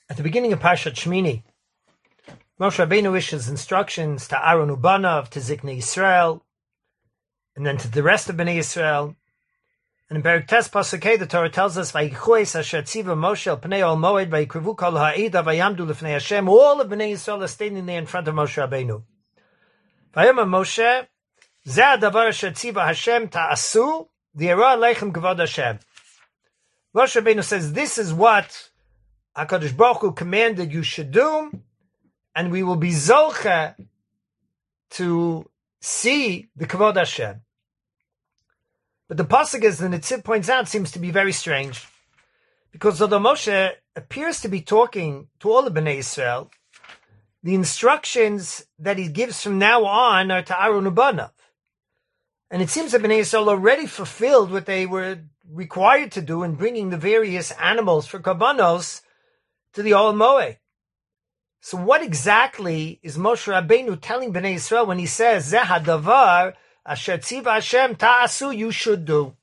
At the beginning of Parshat Shmini, Moshe Rabbeinu issues instructions to Aaron Ubanav, to Ziknei Yisrael, and then to the rest of Bnei Yisrael. And in Perek Tes Pasuk, the Torah tells us, "Vayichues asher tziva Moshe al pnei ol moed, vayikrevu kol ha'ida, vayamdu lefnei Hashem." All of Bnei Yisrael are standing there in front of Moshe Rabbeinu. Vayomar Moshe, "Zeh hadavar asher tziva Hashem ta'asu, v'yera aleichem kavod Hashem." Moshe Rabbeinu says, "This is what HaKadosh Baruch Hu commanded you should do, and we will be zoche to see the Kavod Hashem." But the pasuk, as the Netziv points out, seems to be very strange, because although Moshe appears to be talking to all of Bnei Yisrael, the instructions that he gives from now on are to Aaron Ubanav. And it seems that Bnei Yisrael already fulfilled what they were required to do in bringing the various animals for Karbanos to the Ol Moed. So what exactly is Moshe Rabbeinu telling Bnei Yisrael when he says, "Zeh hadavar asher tziva Hashem ta'asu," you should do?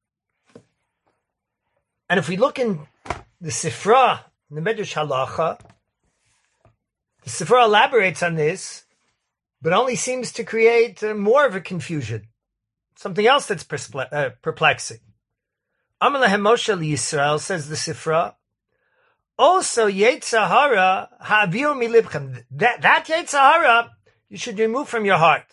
And if we look in the Sifra, in the Medrash Halacha, the Sifra elaborates on this, but only seems to create more of a confusion. Something else that's perplexing. Amar lahem Moshe Yisrael, says the Sifra, also Yetzer Hara ha'aviru milibchem. That Yetzer Hara you should remove from your heart.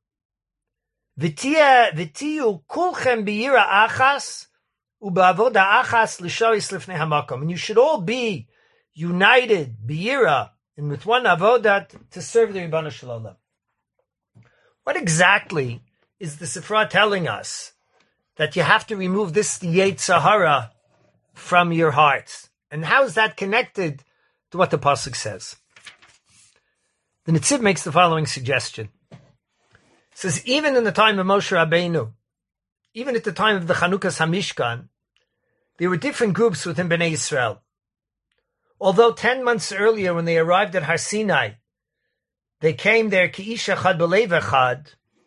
V'tiyu kulchem b'yira achas u'ba'avoda achas l'shoris lifnei hamakom. And you should all be united b'yira and with one avoda to serve the Ribono Shel Olam. What exactly is the Sifra telling us? That you have to remove this Yetzer Hara from your heart. And how is that connected to what the pasuk says? The Netziv makes the following suggestion. It says, even in the time of Moshe Rabbeinu, even at the time of the Chanukas HaMishkan, there were different groups within Bnei Yisrael. Although 10 months earlier, when they arrived at Har Sinai, they came there Ki'ish Echad B'Leiv Echad.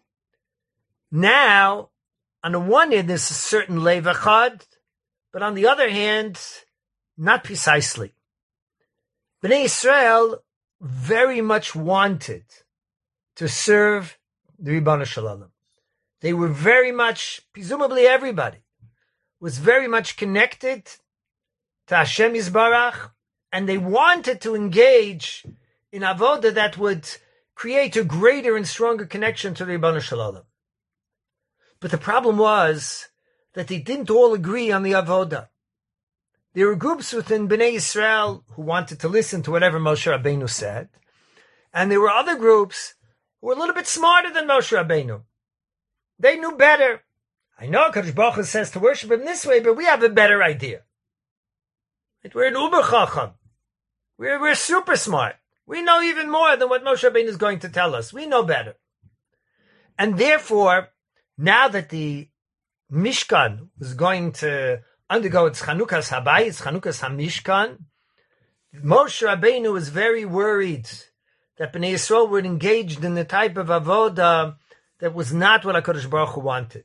Now, on the one hand, there's a certain Leiv Echad, but on the other hand, not precisely. Bnei Yisrael very much wanted to serve the Ribono Shel Olam. They were very much, presumably everybody, was very much connected to Hashem Yisbarach, and they wanted to engage in avodah that would create a greater and stronger connection to the Ribono Shel Olam. But the problem was that they didn't all agree on the avodah. There were groups within Bnei Yisrael who wanted to listen to whatever Moshe Rabbeinu said, and there were other groups who were a little bit smarter than Moshe Rabbeinu. They knew better. I know HaKadosh Baruch Hu says to worship him this way, but we have a better idea. We're an uber chacham. We're super smart. We know even more than what Moshe Rabbeinu is going to tell us. We know better. And therefore, now that the Mishkan was going to undergo its Chanukas Habayis, Chanukas HaMishkan, Moshe Rabbeinu was very worried that Bnei Yisrael were engaged in the type of avodah that was not what HaKadosh Baruch Hu wanted.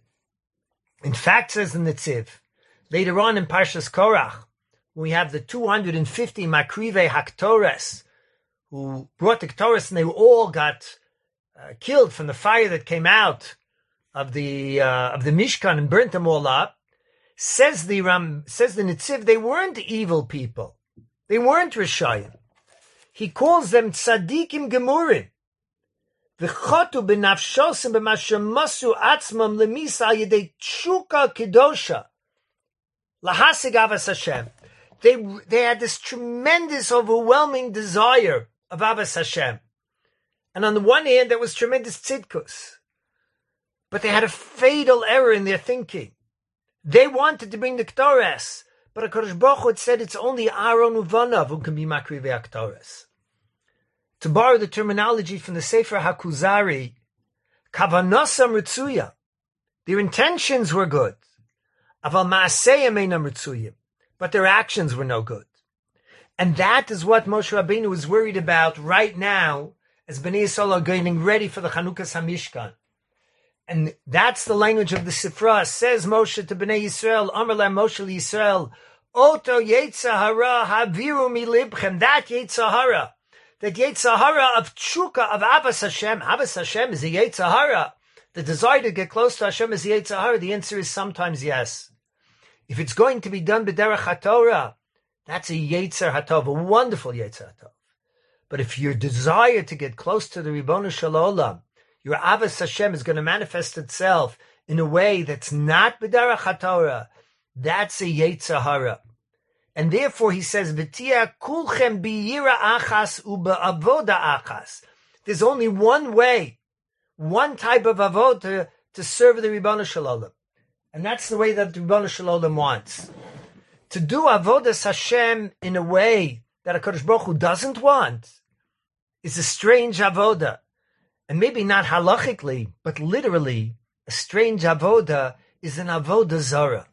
In fact, says the Netziv, later on in Parshas Korach, we have the 250 Makrivei HaKtores who brought the Ketores, and they all got killed from the fire that came out of the Mishkan and burnt them all up. Says the Netziv, they weren't evil people. They weren't Rishayim. He calls them tzadikim gemurim. V'chotu b'nafshosim b'mashemasu atzmam lemisa yedei tshuka kedosha lahasig avas Hashem. They had this tremendous, overwhelming desire of avas Hashem. And on the one hand, there was tremendous tzidkus. But they had a fatal error in their thinking. They wanted to bring the Ketores, but HaKadosh Baruch Hu had said it's only Aaron Uvanav who can be Makrivei HaKtores. To borrow the terminology from the Sefer HaKuzari, Kavanasam Ritzuya, their intentions were good. Aval Maaseyam Einam Ritzuyim, but their actions were no good. And that is what Moshe Rabbeinu is worried about right now, as Bnei Yisrael are getting ready for the Chanukas HaMishkan. And that's the language of the Sifra. Says Moshe to Bnei Yisrael, Amar la Moshe Yisrael, Oto Yetzer Hara haviru milibchem. That Yetzer Hara, that Yetzer Hara of tshuka, of Avas Hashem. Avas Hashem is a Yetzer Hara. The desire to get close to Hashem is the Yetzer Hara. The answer is sometimes yes. If it's going to be done b'derech haTorah, that's a Yetzer HaTov, a wonderful Yetzer HaTov. But if your desire to get close to the Ribono Shel Olam, your Avas Hashem is going to manifest itself in a way that's not b'derech haTorah, that's a Yetzer Hara. And therefore he says, V'tia kulchem biyira achas u'ba'avoda achas. There's only one way, one type of avodah to serve the Ribono Shel Olam. And that's the way that the Ribono Shel Olam wants. To do avodas Hashem in a way that HaKadosh Baruch Hu doesn't want is a strange avodah. And maybe not halachically, but literally, a strange avodah is an avodah zara.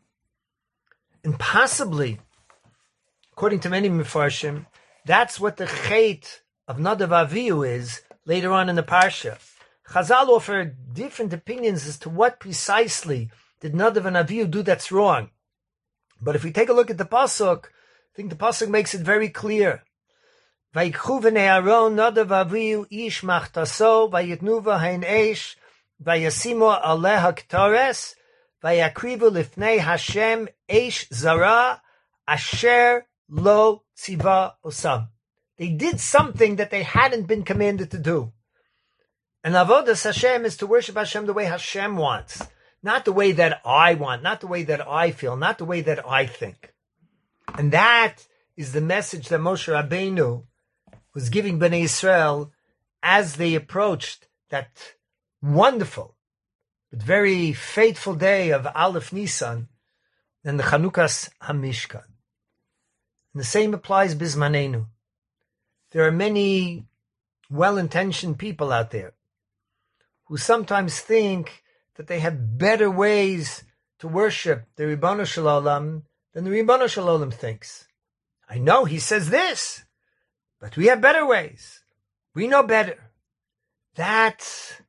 And possibly, according to many Mefarshim, that's what the chait of Nadav Avihu is later on in the Parsha. Chazal offer different opinions as to what precisely did Nadav and Avihu do that's wrong. But if we take a look at the Pasuk, I think the Pasuk makes it very clear. Vayikchu v'nei Aaron Nadav Avihu ish machtaso vayitnu v'hain eish vayasimo aleha k'tores vayakrivu lifnei Hashem eish zara asher lo tziva osam. They did something that they hadn't been commanded to do. And avodas Hashem is to worship Hashem the way Hashem wants. Not the way that I want, not the way that I feel, not the way that I think. And that is the message that Moshe Rabbeinu was giving Bnei Israel as they approached that wonderful but very fateful day of Aleph Nisan and the Chanukas HaMishkan. And the same applies Bizmanenu. There are many well-intentioned people out there who sometimes think that they have better ways to worship the Ribono Shel Olam than the Ribono Shel Olam thinks. I know he says this, but we have better ways. We know better. That,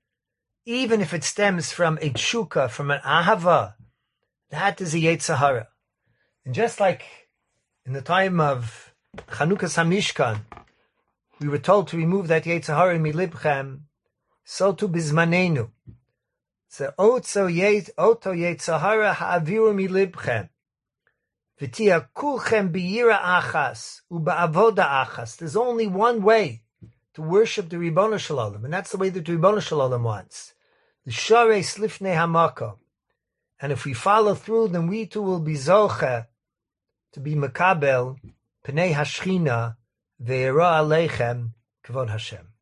even if it stems from a tshuka, from an ahava, that is a Yetzer Hara. And just like in the time of Chanukas HaMishkan, we were told to remove that Yetzer Hara milibchem, so too bizmanenu. So oto Yetzer Hara ha'aviru milibchem. V'tia kulchem biyira achas u'ba'avoda achas. There's only one way to worship the Ribono Shel Olam, and that's the way that the Ribono Shel Olam wants. The Sharei Slifnei Hamako. And if we follow through, then we too will be zoche to be makabel pnei hashchina ve'era aleichem kavod Hashem.